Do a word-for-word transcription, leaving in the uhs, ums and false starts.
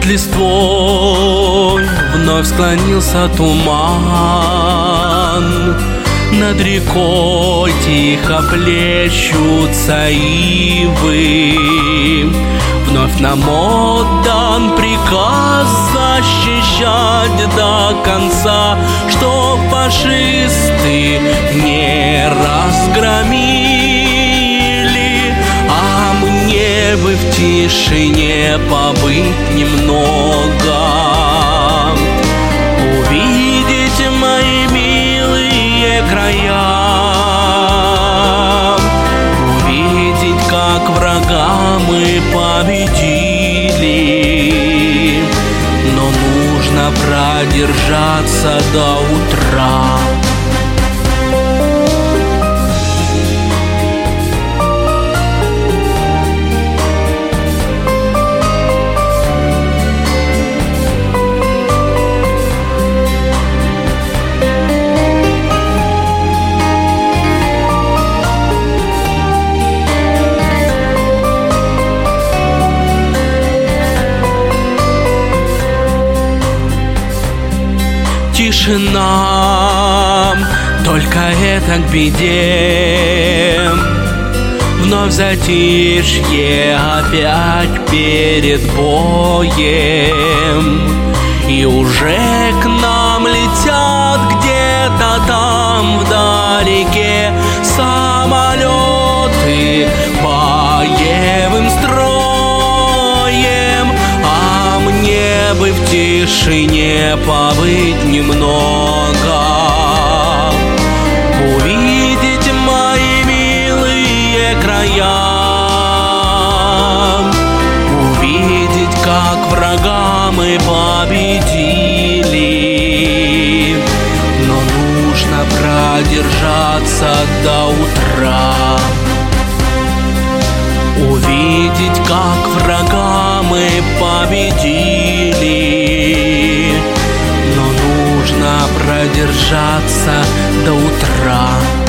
листвой вновь склонился туман. Над рекой тихо плещутся ивы. Вновь нам отдан приказ защищать до конца, чтоб фашисты не разгромили. А мне бы в тишине побыть немного, увидеть мои милые края, увидеть, как врага мы победили. Но нужно продержаться до утра. Тишина, только это к беде. Вновь затишье опять перед боем. И уже к нам летят где-то там вдалеке самолеты боевым строем. А мне бы в тишине побыть немного, увидеть мои милые края, увидеть, как врага мы победили. Но нужно продержаться до утра, увидеть, как врага мы победили. Но нужно продержаться до утра.